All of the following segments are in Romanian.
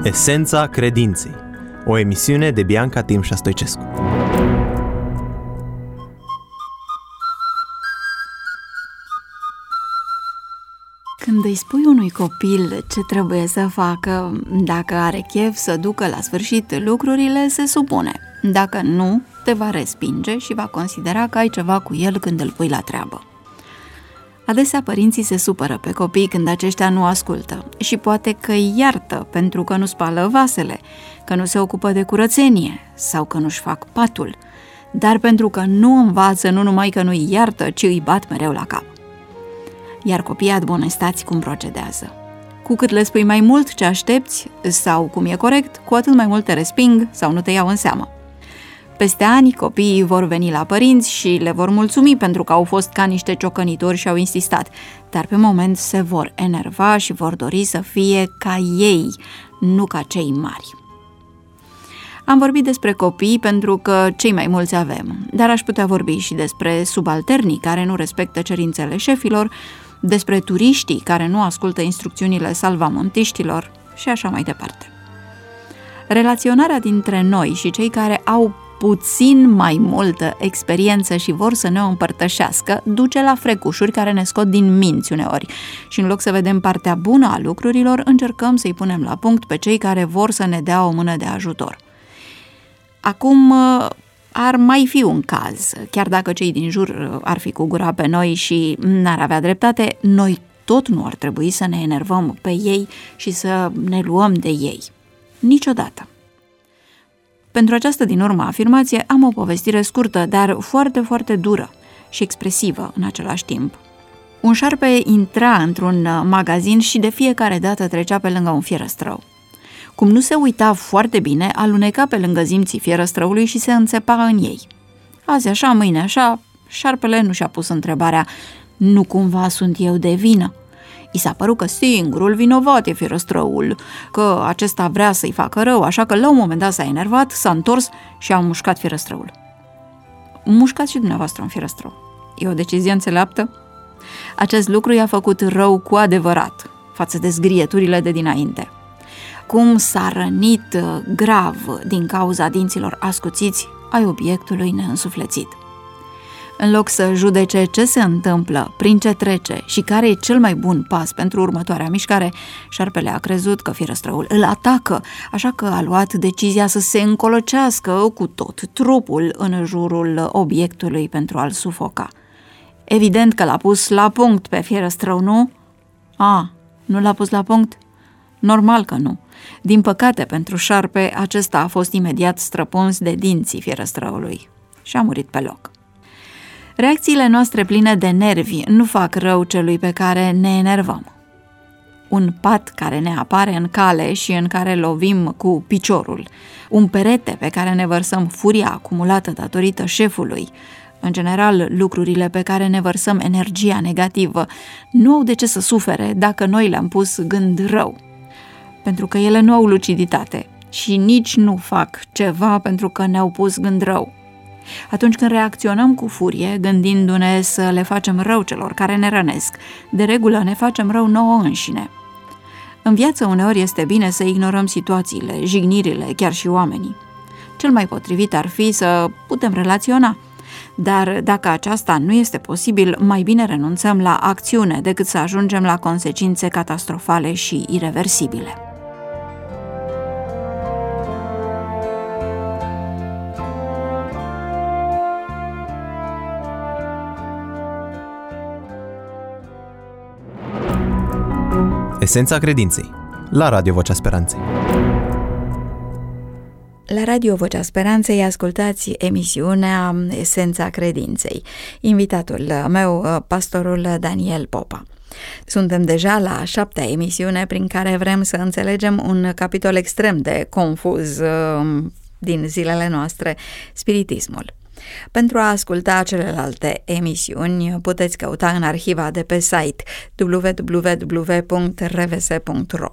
Esența credinței. O emisiune de Bianca Timșa Stoicescu. Când îi spui unui copil ce trebuie să facă, dacă are chef să ducă la sfârșit lucrurile, se supune. Dacă nu, te va respinge și va considera că ai ceva cu el când îl pui la treabă. Adesea părinții se supără pe copii când aceștia nu ascultă și poate că îi iartă pentru că nu spală vasele, că nu se ocupă de curățenie sau că nu-și fac patul, dar pentru că nu învață, nu numai că nu îi iartă, ci îi bat mereu la cap. Iar copiii admonestați cum procedează. Cu cât le spui mai mult ce aștepți sau cum e corect, cu atât mai mult te resping sau nu te iau în seamă. Peste ani, copiii vor veni la părinți și le vor mulțumi pentru că au fost ca niște ciocănitori și au insistat, dar pe moment se vor enerva și vor dori să fie ca ei, nu ca cei mari. Am vorbit despre copii pentru că cei mai mulți avem, dar aș putea vorbi și despre subalternii care nu respectă cerințele șefilor, despre turiștii care nu ascultă instrucțiunile salvamontiștilor și așa mai departe. Relaționarea dintre noi și cei care au puțin mai multă experiență și vor să ne o împărtășească duce la frecușuri care ne scot din minți uneori și în loc să vedem partea bună a lucrurilor, încercăm să-i punem la punct pe cei care vor să ne dea o mână de ajutor. Acum ar mai fi un caz, chiar dacă cei din jur ar fi cu gura pe noi și n-ar avea dreptate, noi tot nu ar trebui să ne enervăm pe ei și să ne luăm de ei. Niciodată. Pentru această din urmă afirmație am o povestire scurtă, dar foarte, foarte dură și expresivă în același timp. Un șarpe intra într-un magazin și de fiecare dată trecea pe lângă un fierăstrău. Cum nu se uita foarte bine, aluneca pe lângă zimții fierăstrăului și se înțepa în ei. Azi așa, mâine așa, șarpele nu și-a pus întrebarea, nu cumva sunt eu de vină? I s-a părut că singurul vinovat e fierăstrăul, că acesta vrea să-i facă rău, așa că la un moment dat s-a enervat, s-a întors și a mușcat fierăstrăul. Mușcați și dumneavoastră un fierăstrău. E o decizie înțeleaptă? Acest lucru i-a făcut rău cu adevărat față de zgrieturile de dinainte. Cum s-a rănit grav din cauza dinților ascuțiți ai obiectului neînsuflețit. În loc să judece ce se întâmplă, prin ce trece și care e cel mai bun pas pentru următoarea mișcare, șarpele a crezut că fierăstrăul îl atacă, așa că a luat decizia să se încolocească cu tot trupul în jurul obiectului pentru a-l sufoca. Evident că l-a pus la punct pe fierăstrău, nu? Nu l-a pus la punct? Normal că nu. Din păcate pentru șarpe, acesta a fost imediat străpuns de dinții fierăstrăului și a murit pe loc. Reacțiile noastre pline de nervi nu fac rău celui pe care ne enervăm. Un pat care ne apare în cale și în care lovim cu piciorul, un perete pe care ne vărsăm furia acumulată datorită șefului, în general lucrurile pe care ne vărsăm energia negativă, nu au de ce să sufere dacă noi le-am pus gând rău, pentru că ele nu au luciditate și nici nu fac ceva pentru că ne-au pus gând rău. Atunci când reacționăm cu furie, gândindu-ne să le facem rău celor care ne rănesc, de regulă ne facem rău nouă înșine. În viață uneori este bine să ignorăm situațiile, jignirile, chiar și oamenii. Cel mai potrivit ar fi să putem relaționa, dar dacă aceasta nu este posibil, mai bine renunțăm la acțiune decât să ajungem la consecințe catastrofale și ireversibile. Esența credinței. La Radio Vocea Speranței. La Radio Vocea Speranței ascultați emisiunea Esența credinței. Invitatul meu, pastorul Daniel Popa. Suntem deja la 7-a emisiune prin care vrem să înțelegem un capitol extrem de confuz din zilele noastre, spiritismul. Pentru a asculta celelalte emisiuni, puteți căuta în arhiva de pe site www.rvs.ro.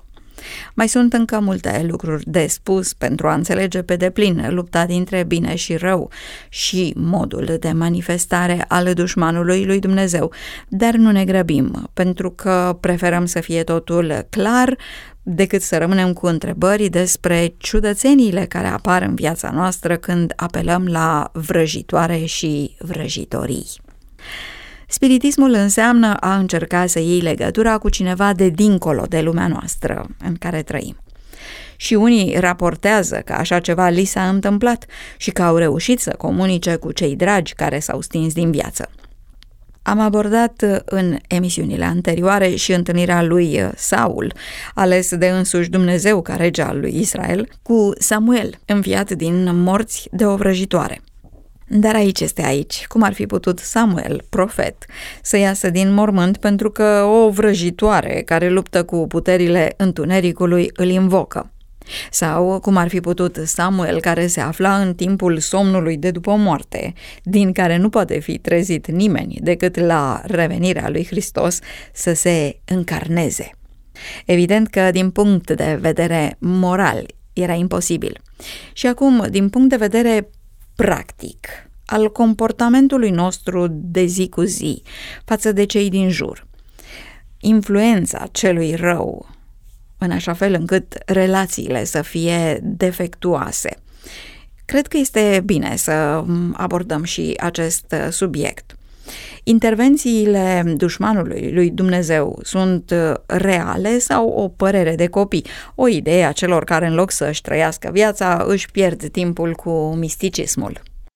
Mai sunt încă multe lucruri de spus pentru a înțelege pe deplin lupta dintre bine și rău și modul de manifestare al dușmanului lui Dumnezeu, dar nu ne grăbim, pentru că preferăm să fie totul clar decât să rămânem cu întrebări despre ciudățeniile care apar în viața noastră când apelăm la vrăjitoare și vrăjitorii. Spiritismul înseamnă a încerca să iei legătura cu cineva de dincolo de lumea noastră în care trăim. Și unii raportează că așa ceva li s-a întâmplat și că au reușit să comunice cu cei dragi care s-au stins din viață. Am abordat în emisiunile anterioare și întâlnirea lui Saul, ales de însuși Dumnezeu ca rege al lui Israel, cu Samuel, înviat din morți de o vrăjitoare. Dar aici, cum ar fi putut Samuel, profet, să iasă din mormânt pentru că o vrăjitoare care luptă cu puterile întunericului îl invocă? Sau cum ar fi putut Samuel, care se afla în timpul somnului de după moarte, din care nu poate fi trezit nimeni decât la revenirea lui Hristos, să se încarneze? Evident că din punct de vedere moral era imposibil. Și acum, din punct de vedere practic, al comportamentului nostru de zi cu zi față de cei din jur, influența celui rău în așa fel încât relațiile să fie defectuoase. Cred că este bine să abordăm și acest subiect. Intervențiile dușmanului lui Dumnezeu sunt reale sau o părere de copii, o idee a celor care în loc să-și trăiască viața își pierd timpul cu misticismul?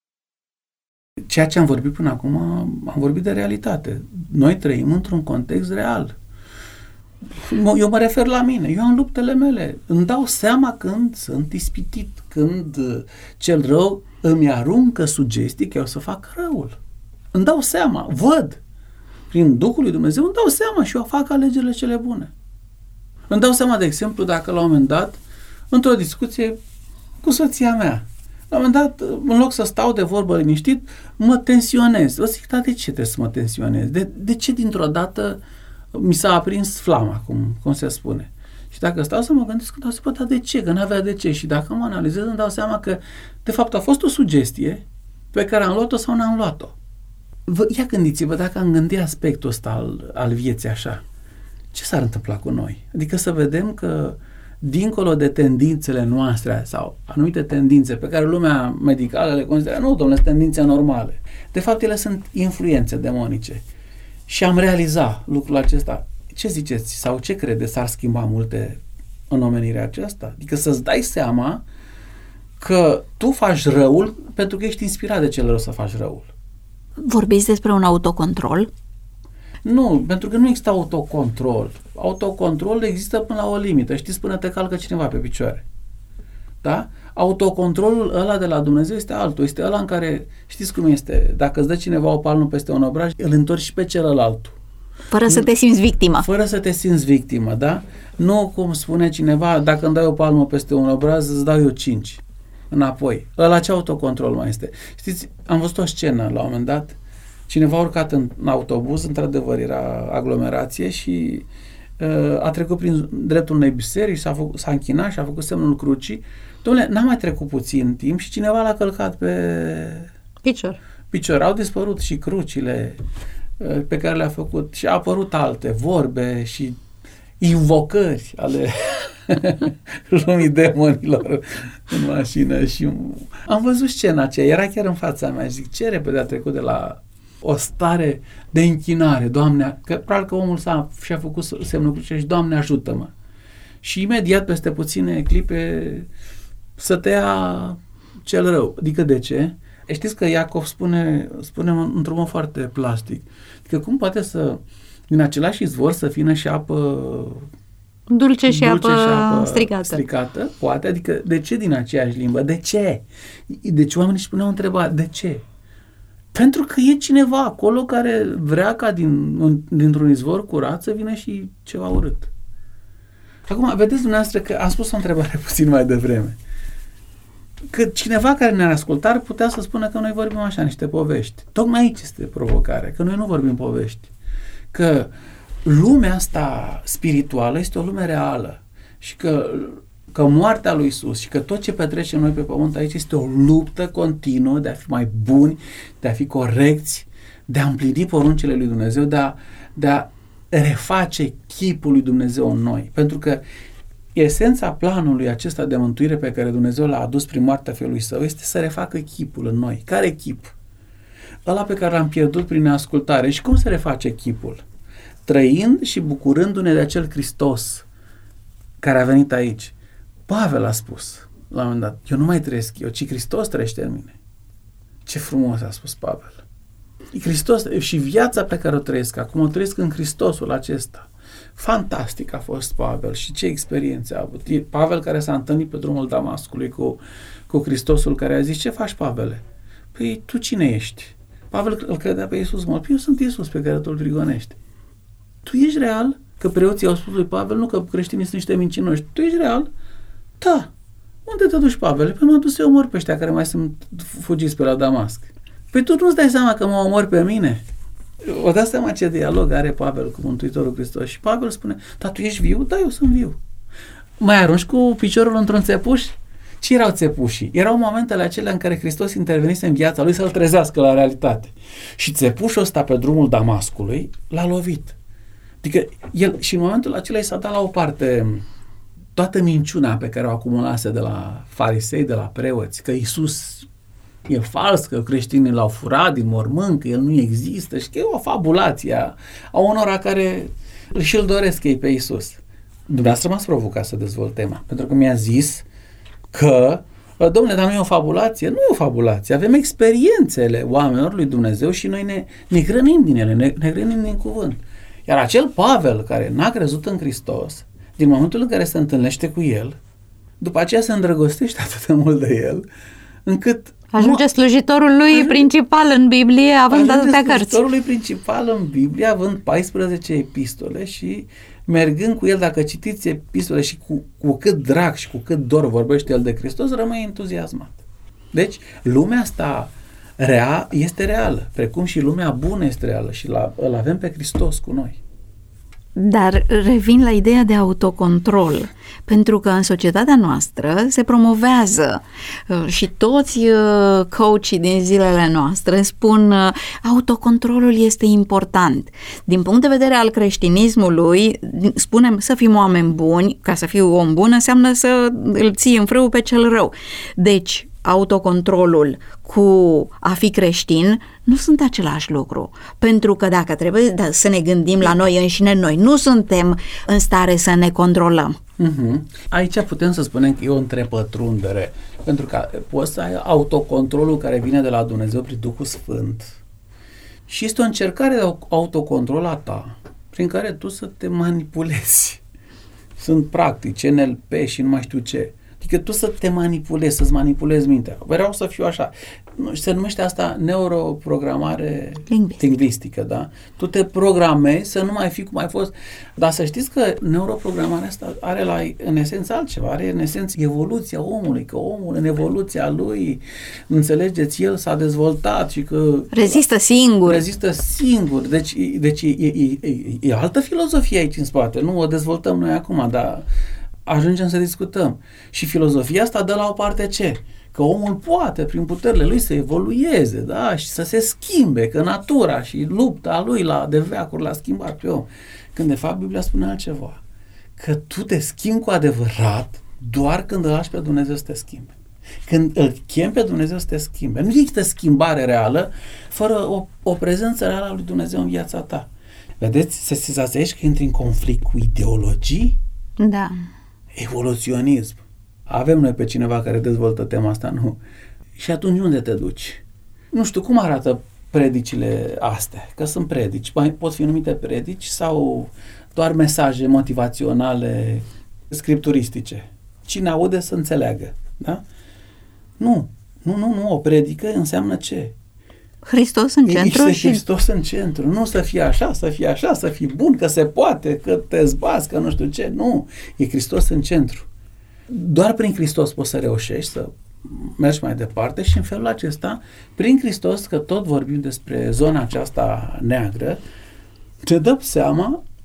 Ceea ce am vorbit până acum, am vorbit de realitate. Noi trăim într-un context real. Eu mă refer la mine, eu am luptele mele, îmi dau seama când sunt ispitit, când cel rău îmi aruncă sugestii că eu să fac răul. Îmi dau seama, văd, prin Duhul lui Dumnezeu îmi dau seama și eu fac alegerile cele bune. Îmi dau seama, de exemplu, dacă la un moment dat, într-o discuție cu soția mea, la un moment dat, în loc să stau de vorbă liniștit, mă tensionez. O zic, da, de ce trebuie să mă tensionez? De ce dintr-o dată mi s-a aprins flama, cum se spune? Și dacă stau să mă gândesc, dar de ce? Că n-avea de ce. Și dacă mă analizez, îmi dau seama că, de fapt, a fost o sugestie pe care am luat-o sau n-am luat-o. Ia gândiți-vă, dacă am gândit aspectul ăsta al vieții așa, ce s-ar întâmpla cu noi? Adică să vedem că, dincolo de tendințele noastre sau anumite tendințe pe care lumea medicală le consideră, nu, domnule, sunt tendințe normale. De fapt, ele sunt influențe demonice. Și am realizat lucrul acesta. Ce ziceți sau ce credeți s-ar schimba multe în omenirea aceasta? Adică să-ți dai seama că tu faci răul pentru că ești inspirat de cel rău să faci răul. Vorbiți despre un autocontrol? Nu, pentru că nu există autocontrol. Autocontrol există până la o limită. Știți, până te calcă cineva pe picioare. Da? Autocontrolul ăla de la Dumnezeu este altul. Este ăla în care, știți cum este, dacă îți dă cineva o palmă peste un obraj, îl întorci și pe celălalt. Fără să te simți victima. Fără să te simți victimă, da? Nu cum spune cineva, dacă îmi dai o palmă peste un obraz, îți dau eu 5 înapoi. Ăla ce autocontrol mai este? Știți, am văzut o scenă la un moment dat, cineva a urcat în autobuz, într-adevăr era aglomerație și a trecut prin dreptul unei biserici, s-a închinat și a făcut semnul crucii. Dom'le, n-a mai trecut puțin timp și cineva l-a călcat pe picior. Au dispărut și crucile pe care le-a făcut și a apărut alte vorbe și invocări ale lumii demonilor în mașină și am văzut scena aceea, era chiar în fața mea și zic, ce repede a trecut de la o stare de închinare, Doamne, că probabil că omul și-a făcut semnul crucii și Doamne ajută-mă. Și imediat peste puține clipe să te ia cel rău. Adică de ce? Știți că Iacov spune într-un mod foarte plastic. Adică cum poate să, din același izvor, să vină și apă dulce și apă stricată? Poate. Adică de ce din aceeași limbă? De ce? Deci oamenii își puneau întrebarea, de ce? Pentru că e cineva acolo care vrea ca dintr-un izvor curat să vină și ceva urât. Acum, vedeți dumneavoastră că am spus o întrebare puțin mai devreme. Că cineva care ne-ar asculta ar putea să spună că noi vorbim așa niște povești. Tocmai aici este provocarea, că noi nu vorbim povești. Că lumea asta spirituală este o lume reală și că moartea lui Iisus și că tot ce petrecem noi pe pământ aici este o luptă continuă de a fi mai buni, de a fi corecți, de a împlini poruncile lui Dumnezeu, de a reface chipul lui Dumnezeu în noi. Pentru că esența planului acesta de mântuire pe care Dumnezeu l-a adus prin moartea Fiului Său este să refacă chipul în noi. Care chip? Ăla pe care l-am pierdut prin neascultare. Și cum se reface chipul? Trăind și bucurându-ne de acel Hristos care a venit aici. Pavel a spus la un moment dat, eu nu mai trăiesc eu, ci Hristos trăiește în mine. Ce frumos a spus Pavel. E Hristos și viața pe care o trăiesc acum, o trăiesc în Hristosul acesta. Fantastic a fost Pavel și ce experiențe a avut. E Pavel care s-a întâlnit pe drumul Damascului cu Hristosul care a zis, ce faci, Pavele? Păi tu cine ești? Pavel îl credea pe Iisus mult. Păi eu sunt Iisus pe care tu îl prigonești. Tu ești real? Că preoții au spus lui Pavel, nu că creștinii sunt niște mincinoși. Tu ești real? Da. Unde te duci, Pavele? Păi m-am dus să omor pe ăștia care mai sunt fugiți pe la Damasc. Păi tu nu-ți dai seama că mă omori pe mine? O dați seama ce dialog are Pavel cu Mântuitorul Hristos. Și Pavel spune, dar tu ești viu? Da, eu sunt viu. Mai arunci cu piciorul într-un țepuș? Ce erau țepușii? Erau momentele acelea în care Hristos intervenise în viața lui să-l trezească la realitate. Și țepușul ăsta pe drumul Damascului l-a lovit. Adică el, și în momentul acela i s-a dat la o parte toată minciuna pe care o acumulase de la farisei, de la preoți, că Iisus e fals, că creștinii l-au furat din mormânt, că el nu există și că e o fabulație a unora care și-l doresc ei pe Iisus. Dumneavoastră m-ați provocat să dezvolt tema, pentru că mi-a zis că, domnule, dar nu e o fabulație? Nu e o fabulație. Avem experiențele oamenilor lui Dumnezeu și noi ne hrănim din ele, ne hrănim din cuvânt. Iar acel Pavel care n-a crezut în Hristos, din momentul în care se întâlnește cu el, după aceea se îndrăgostește atât de mult de el, încât ajunge slujitorul lui principal în Biblie, având atâtea cărți. Slujitorul lui principal în Biblie, având 14 epistole și mergând cu el, dacă citiți epistole și cu cât drag și cu cât dor vorbește el de Hristos, rămâi entuziasmat. Deci, lumea asta rea este reală, precum și lumea bună este reală și îl avem pe Hristos cu noi. Dar revin la ideea de autocontrol, pentru că în societatea noastră se promovează și toți coachii din zilele noastre spun autocontrolul este important. Din punct de vedere al creștinismului, spunem să fim oameni buni, ca să fiu om bun înseamnă să îl ții în frâu pe cel rău. Deci, autocontrolul cu a fi creștin nu sunt același lucru. Pentru că dacă trebuie să ne gândim la noi înșine, noi nu suntem în stare să ne controlăm. Aici putem să spunem că e o întrepătrundere. Pentru că poți să ai autocontrolul care vine de la Dumnezeu prin Duhul Sfânt și este o încercare de autocontrol a ta prin care tu să te manipulezi. Sunt practici, NLP și nu mai știu ce. Adică tu să te manipulezi, să-ți manipulezi mintea. Vreau să fiu așa. Se numește asta neuroprogramare lingvistică, da? Tu te programezi să nu mai fii cum ai fost. Dar să știți că neuroprogramarea asta are în esență altceva. Are în esență evoluția omului, că omul în evoluția lui, înțelegeți, el s-a dezvoltat și că rezistă singur. Rezistă singur. Deci e altă filozofie aici în spate. Nu o dezvoltăm noi acum, dar ajungem să discutăm. Și filozofia asta dă la o parte ce? Că omul poate, prin puterile lui, să evolueze, da? Și să se schimbe, că natura și lupta lui de veacuri l-a schimbat pe om. Când de fapt Biblia spune altceva. Că tu te schimbi cu adevărat doar când îl lași pe Dumnezeu să te schimbe. Când îl chemi pe Dumnezeu să te schimbe. Nu există schimbare reală fără o prezență reală a lui Dumnezeu în viața ta. Vedeți? Se sezează aici că intri în conflict cu ideologii. Da. Evoluționism. Avem noi pe cineva care dezvoltă tema asta, nu? Și atunci unde te duci? Nu știu, cum arată predicile astea? Că sunt predici. Pot fi numite predici sau doar mesaje motivaționale, scripturistice. Cine aude să înțeleagă. Da? Nu. O predică înseamnă ce? Hristos în centru și Hristos în centru. Nu să fie așa, să fii bun, că se poate, că te zbați, că nu știu ce. Nu. E Hristos în centru. Doar prin Hristos poți să reușești să mergi mai departe și în felul acesta, prin Hristos, că tot vorbim despre zona aceasta neagră, te dă seama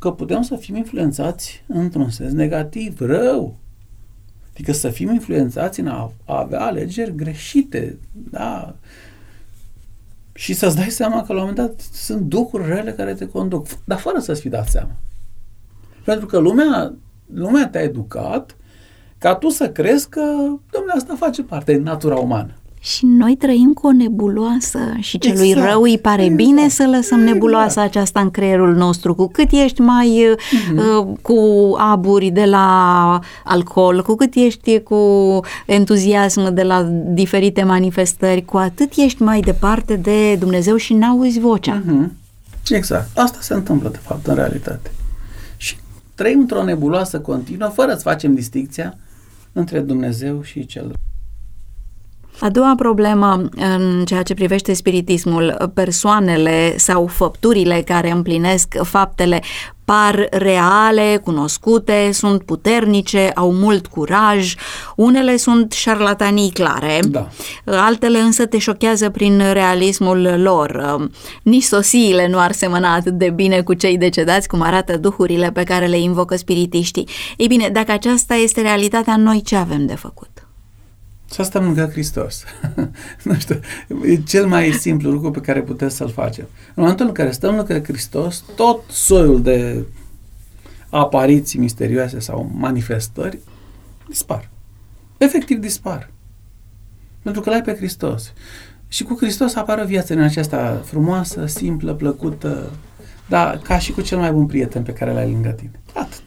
că putem să fim influențați într-un sens negativ, rău. Adică să fim influențați în a avea alegeri greșite, da? Și să-ți dai seama că la un moment dat sunt duhuri rele care te conduc, dar fără să-ți fi dat seama. Pentru că lumea te-a educat ca tu să crezi că, dom'le, asta face parte din natura umană. Și noi trăim cu o nebuloasă și celui rău îi pare bine să lăsăm nebuloasa aceasta în creierul nostru. Cu cât ești mai cu aburi de la alcool, cu cât ești cu entuziasm de la diferite manifestări, cu atât ești mai departe de Dumnezeu și n-auzi vocea. Exact. Asta se întâmplă, de fapt, în realitate. Și trăim într-o nebuloasă continuă, fără să facem distincția între Dumnezeu și cel rău. A doua problemă în ceea ce privește spiritismul, persoanele sau făpturile care împlinesc faptele par reale, cunoscute, sunt puternice, au mult curaj, unele sunt șarlatanii clare, altele însă te șochează prin realismul lor. Nici sosiile nu ar semăna atât de bine cu cei decedați, cum arată duhurile pe care le invocă spiritiștii. Ei bine, dacă aceasta este realitatea, noi ce avem de făcut? Să stăm lângă Hristos. Nu știu, e cel mai simplu lucru pe care putem să-l facem. În momentul în care stăm lângă Hristos, tot soiul de apariții misterioase sau manifestări dispar. Efectiv dispar. Pentru că l-ai pe Hristos. Și cu Hristos apare o viață în aceasta frumoasă, simplă, plăcută, dar ca și cu cel mai bun prieten pe care l-ai lângă tine. Atât.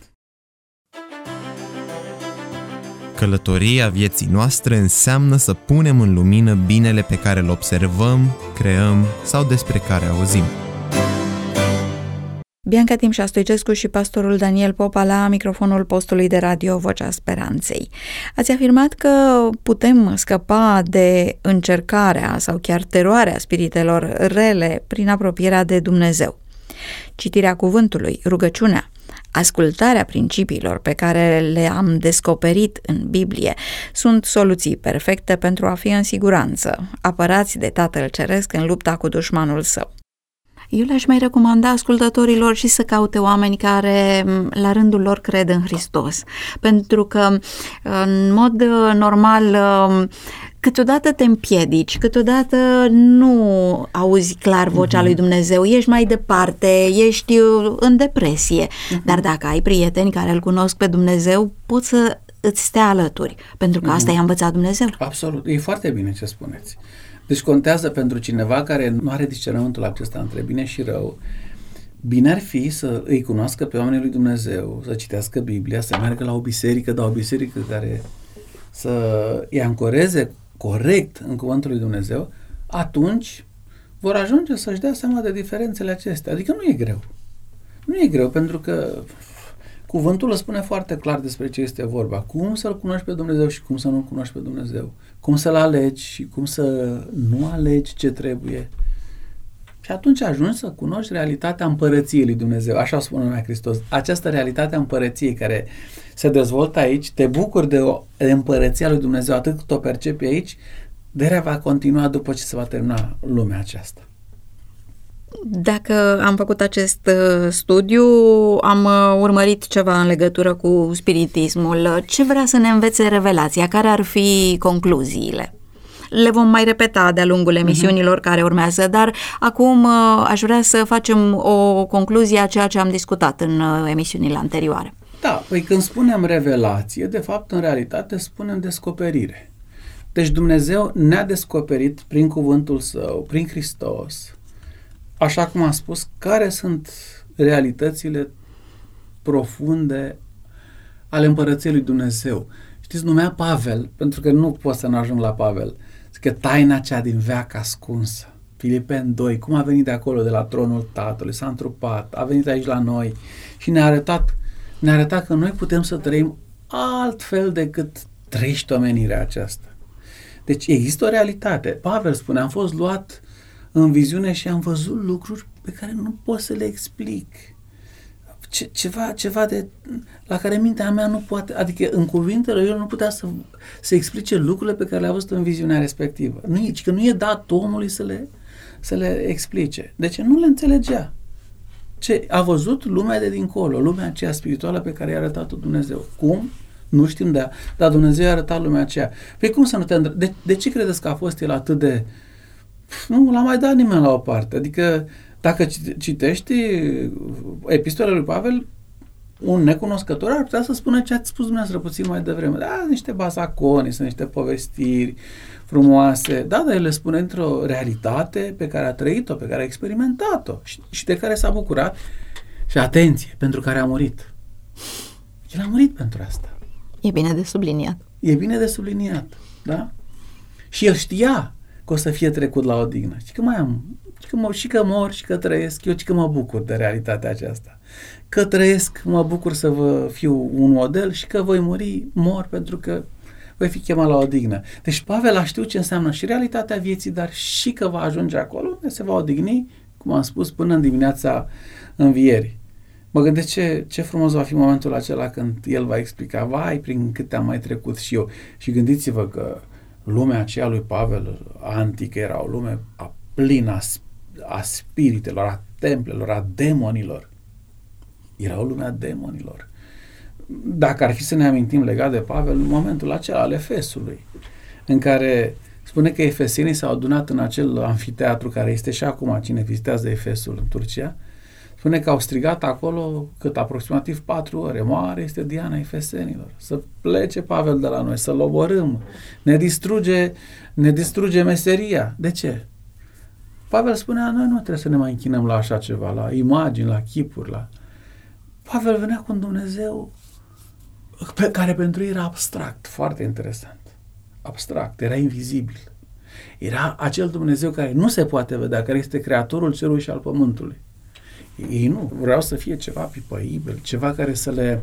Călătoria vieții noastre înseamnă să punem în lumină binele pe care îl observăm, creăm sau despre care auzim. Bianca Timșa Stoicescu și pastorul Daniel Popa la microfonul postului de radio Vocea Speranței. Ați afirmat că putem scăpa de încercarea sau chiar teroarea spiritelor rele prin apropierea de Dumnezeu. Citirea cuvântului, rugăciunea, ascultarea principiilor pe care le-am descoperit în Biblie sunt soluții perfecte pentru a fi în siguranță, apărați de Tatăl Ceresc în lupta cu dușmanul său. Eu le-aș mai recomanda ascultătorilor și să caute oameni care la rândul lor cred în Hristos, pentru că în mod normal câteodată te împiedici, câteodată nu auzi clar vocea lui Dumnezeu, ești mai departe, ești în depresie, dar dacă ai prieteni care îl cunosc pe Dumnezeu, poți să îți stea alături, pentru că asta i-a învățat Dumnezeu. Absolut, e foarte bine ce spuneți. Deci contează pentru cineva care nu are discernământul acesta între bine și rău, bine ar fi să îi cunoască pe oamenii lui Dumnezeu, să citească Biblia, să meargă la o biserică, dar o biserică care să îi ancoreze corect în cuvântul lui Dumnezeu, atunci vor ajunge să-și dea seama de diferențele acestea. Adică nu e greu. Nu e greu, pentru că cuvântul îl spune foarte clar despre ce este vorba. Cum să-L cunoști pe Dumnezeu și cum să nu-L cunoști pe Dumnezeu. Cum să-L alegi și cum să nu alegi ce trebuie. Și atunci ajungi să cunoști realitatea împărăției lui Dumnezeu. Așa spune numai Hristos. Această realitate a împărăției care se dezvoltă aici, te bucuri de împărăția lui Dumnezeu atât cât o percepi aici, de-aia va continua după ce se va termina lumea aceasta. Dacă am făcut acest studiu, am urmărit ceva în legătură cu spiritismul. Ce vrea să ne învețe revelația? Care ar fi concluziile? Le vom mai repeta de-a lungul emisiunilor care urmează, dar acum aș vrea să facem o concluzie a ceea ce am discutat în emisiunile anterioare. Da, păi când spunem revelație, de fapt, în realitate, spunem descoperire. Deci Dumnezeu ne-a descoperit prin cuvântul Său, prin Hristos, așa cum am spus, care sunt realitățile profunde ale împărăției lui Dumnezeu. Știți, numea Pavel, pentru că nu pot să nu ajung la Pavel, că taina cea din veac ascunsă. Filipeni 2, cum a venit de acolo, de la tronul Tatălui, s-a întrupat, a venit aici la noi și ne-a arătat că noi putem să trăim altfel decât trăiește omenirea aceasta. Deci există o realitate. Pavel spune, am fost luat în viziune și am văzut lucruri pe care nu pot să le explic. Ceva la care mintea mea nu poate, adică în cuvintele eu nu putea să explice lucrurile pe care le-a văzut în viziunea respectivă. Nu e dat omului să le explice. De ce? Nu le înțelegea. Ce a văzut lumea de dincolo, lumea aceea spirituală pe care i-a arătat-o Dumnezeu. Cum? Nu știm dar Dumnezeu i-a arătat lumea aceea. Păi cum să nu te de ce credeți că a fost el atât de... Nu l-a mai dat nimeni la o parte. Adică dacă citești epistolele lui Pavel, un necunoscător ar putea să spună ce ați spus dumneavoastră puțin mai devreme. Da, sunt niște basaconi, sunt niște povestiri frumoase. Da, dar el le spune într-o realitate pe care a trăit-o, pe care a experimentat-o și de care s-a bucurat. Și atenție, pentru care a murit. El a murit pentru asta. E bine de subliniat. E bine de subliniat, da? Și el știa că o să fie trecut la odihnă. Și că mai am, și că mor, și că trăiesc, eu și că mă bucur de realitatea aceasta. Că trăiesc, mă bucur să vă fiu un model și că voi muri, mor, pentru că voi fi chemat la odihnă. Deci Pavel a știut ce înseamnă și realitatea vieții, dar și că va ajunge acolo unde se va odihni, cum am spus, până în dimineața învierii. Mă gândesc ce frumos va fi momentul acela când el va explica, vai, prin câte am mai trecut și eu. Și gândiți-vă că lumea aceea lui Pavel antică era o lume plină a spiritelor, a templelor, a demonilor. Era o lume a demonilor. Dacă ar fi să ne amintim legat de Pavel, în momentul acela al Efesului, în care spune că efesenii s-au adunat în acel amfiteatru care este și acum, cine vizitează Efesul în Turcia, spune că au strigat acolo cât aproximativ 4 ore. Mare este Diana Efesenilor. Să plece Pavel de la noi, să-l omorâm. Ne distruge meseria. De ce? Pavel spunea, noi nu trebuie să ne mai închinăm la așa ceva, la imagini, la chipuri. Pavel venea cu un Dumnezeu care pentru ei era abstract, foarte interesant. Abstract, era invizibil. Era acel Dumnezeu care nu se poate vedea, care este creatorul cerului și al pământului. Ei nu, vreau să fie ceva pipăibil, ceva care să le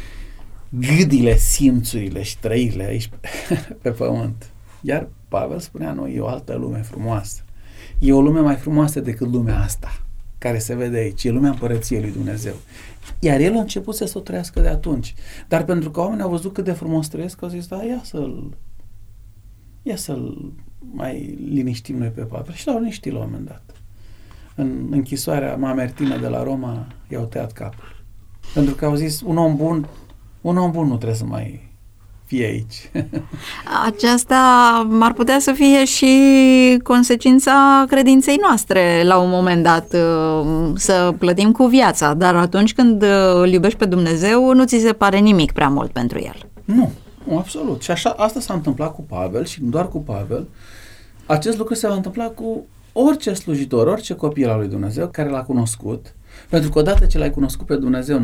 gâdile simțurile și trăirile aici pe pământ. Iar Pavel spunea, nu, e o altă lume frumoasă. E o lume mai frumoasă decât lumea asta, care se vede aici. E lumea împărăției lui Dumnezeu. Iar el a început să o trăiască de atunci. Dar pentru că oamenii au văzut cât de frumos trăiesc, au zis, da, ia să-l mai liniștim noi pe Pavel. Și l-au liniștit la un moment dat. În închisoarea Mamertină de la Roma i-au tăiat capul. Pentru că au zis, un om bun nu trebuie să mai fie aici. Aceasta ar putea să fie și consecința credinței noastre la un moment dat, să plătim cu viața, dar atunci când îl iubești pe Dumnezeu, nu ți se pare nimic prea mult pentru el. Nu, absolut. Și așa, asta s-a întâmplat cu Pavel și nu doar cu Pavel. Acest lucru se va întâmpla cu orice slujitor, orice copil al lui Dumnezeu care l-a cunoscut, pentru că odată ce l-ai cunoscut pe Dumnezeu,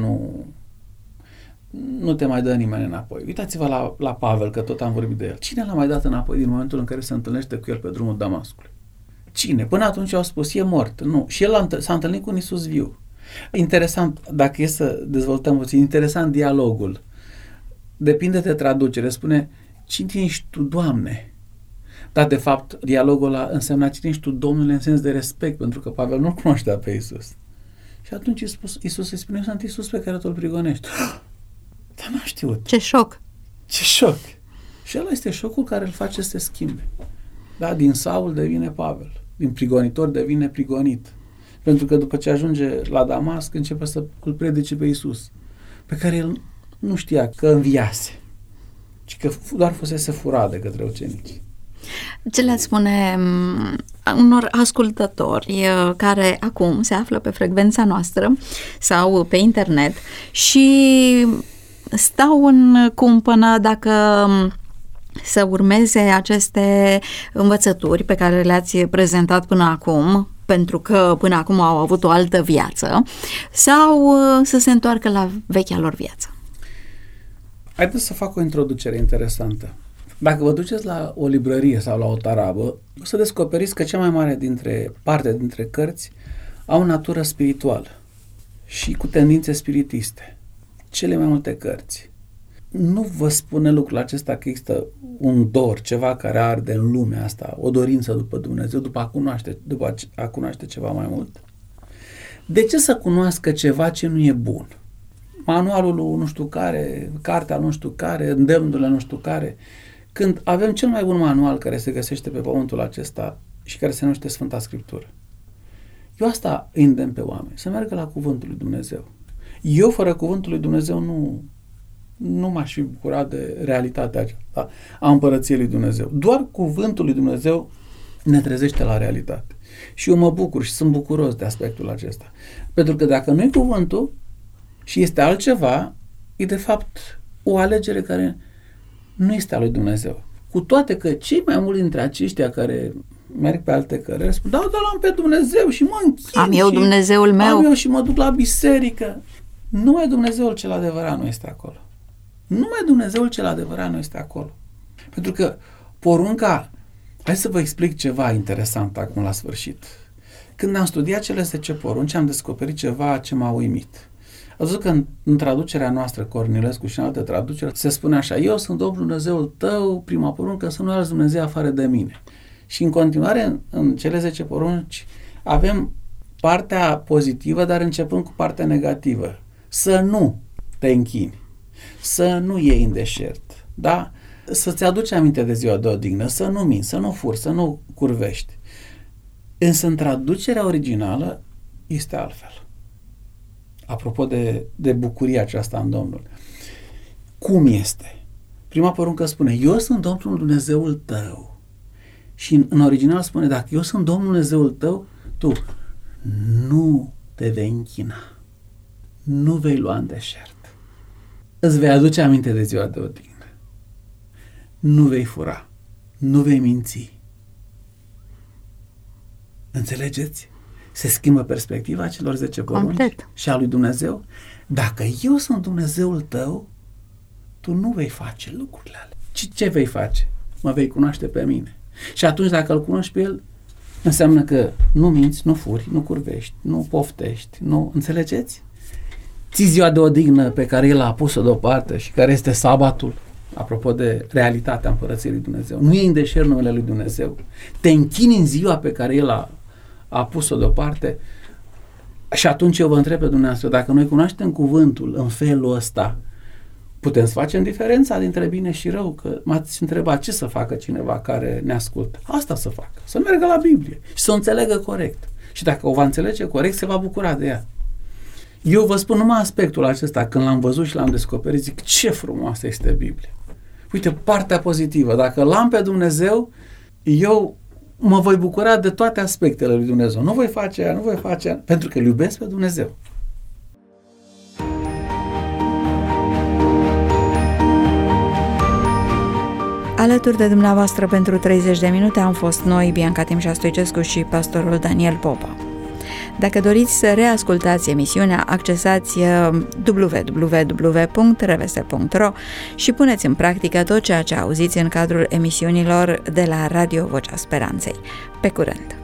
nu te mai dă nimeni înapoi. Uitați-vă la Pavel, că tot am vorbit de el. Cine l-a mai dat înapoi din momentul în care se întâlnește cu el pe drumul Damascului? Cine? Până atunci au spus, e mort. Nu. Și el s-a întâlnit cu un Iisus viu. Interesant, dacă e să dezvoltăm puțin, interesant dialogul. Depinde de traducere. Spune, cine ești tu, Doamne? Dar, de fapt, dialogul ăla însemna cine ești tu, Domnule, în sens de respect, pentru că Pavel nu cunoștea pe Iisus. Și atunci Iisus îi spune, eu sunt Iisus pe care tu îl prigonești. Dar n-am știut. Ce șoc! Ce șoc! Și ăla este șocul care îl face să se schimbe. Da? Din Saul devine Pavel. Din prigonitor devine prigonit. Pentru că după ce ajunge la Damasc, începe să îl predice pe Iisus, pe care el nu știa că înviase, ci că doar fusese furat de către ucenici. Ce le spune unor ascultători care acum se află pe frecvența noastră sau pe internet și stau în cumpănă dacă să urmeze aceste învățături pe care le-ați prezentat până acum, pentru că până acum au avut o altă viață, sau să se întoarcă la vechea lor viață? Haideți să fac o introducere interesantă. Dacă vă duceți la o librărie sau la o tarabă, o să descoperiți că cea mai mare parte dintre cărți au natură spirituală și cu tendințe spiritiste. Cele mai multe cărți. Nu vă spune lucrul acesta că există un dor, ceva care arde în lumea asta, o dorință după Dumnezeu, după a cunoaște ceva mai mult? De ce să cunoască ceva ce nu e bun? Manualul nu știu care, cartea nu știu care, îndemnurile nu știu care, când avem cel mai bun manual care se găsește pe pământul acesta și care se numește Sfânta Scriptură. Eu asta îi îndemn pe oameni, să meargă la cuvântul lui Dumnezeu. Eu, fără cuvântul lui Dumnezeu, nu m-aș fi bucurat de realitatea aceasta a împărăției lui Dumnezeu. Doar cuvântul lui Dumnezeu ne trezește la realitate. Și eu mă bucur și sunt bucuros de aspectul acesta. Pentru că dacă nu-i cuvântul și este altceva, e de fapt o alegere care nu este a lui Dumnezeu. Cu toate că cei mai mulți dintre aceștia care merg pe alte cărări spun, da, l-am pe Dumnezeu și mă închin. Am eu Dumnezeul meu. Am eu și mă duc la biserică. Numai Dumnezeul cel adevărat nu este acolo. Numai Dumnezeul cel adevărat nu este acolo. Pentru că porunca, hai să vă explic ceva interesant acum la sfârșit. Când am studiat cele 10 porunci, am descoperit ceva ce m-a uimit. Ați văzut că în traducerea noastră, Cornilescu și în alte traduceri, se spune așa, eu sunt Domnul Dumnezeul tău, prima poruncă, să nu ai alți Dumnezeu afară de mine. Și în continuare, în cele 10 porunci, avem partea pozitivă, dar începând cu partea negativă. Să nu te închini, să nu iei în deșert, da? Să-ți aduci aminte de ziua de odihnă, să nu minți, să nu furi, să nu curvești. Însă în traducerea originală este altfel. Apropo de bucuria aceasta în Domnul. Cum este? Prima poruncă spune, eu sunt Domnul Dumnezeul tău. Și în original spune, dacă eu sunt Domnul Dumnezeul tău, tu nu te vei închina. Nu vei lua în deșert. Îți vei aduce aminte de ziua de odihnă. Nu vei fura. Nu vei minți. Înțelegeți? Se schimbă perspectiva celor 10 porunci Complet. și a lui Dumnezeu. Dacă eu sunt Dumnezeul tău, tu nu vei face lucrurile alea. Ce vei face? Mă vei cunoaște pe mine. Și atunci dacă îl cunoști pe el, înseamnă că nu minți, nu furi, nu curvești, nu poftești, nu... Înțelegeți? Ții ziua de odihnă pe care el a pus-o deoparte și care este sabatul, apropo de realitatea împărăției lui Dumnezeu. Nu e în deșert numele lui Dumnezeu. Te închini în ziua pe care el a pus-o deoparte și atunci eu vă întreb pe dumneavoastră, dacă noi cunoaștem cuvântul în felul ăsta, putem să facem diferența dintre bine și rău? Că m-ați întrebat ce să facă cineva care ne ascultă. Asta să facă. Să meargă la Biblie și să o înțeleagă corect. Și dacă o va înțelege corect, se va bucura de ea. Eu vă spun numai aspectul acesta, când l-am văzut și l-am descoperit, zic, ce frumoasă este Biblia. Uite, partea pozitivă. Dacă l-am pe Dumnezeu, eu mă voi bucura de toate aspectele lui Dumnezeu. Nu voi face aia, pentru că îl iubesc pe Dumnezeu. Alături de dumneavoastră pentru 30 de minute am fost noi, Bianca Timșa Stoicescu și pastorul Daniel Popa. Dacă doriți să reascultați emisiunea, accesați www.reveste.ro și puneți în practică tot ceea ce auziți în cadrul emisiunilor de la Radio Vocea Speranței. Pe curând!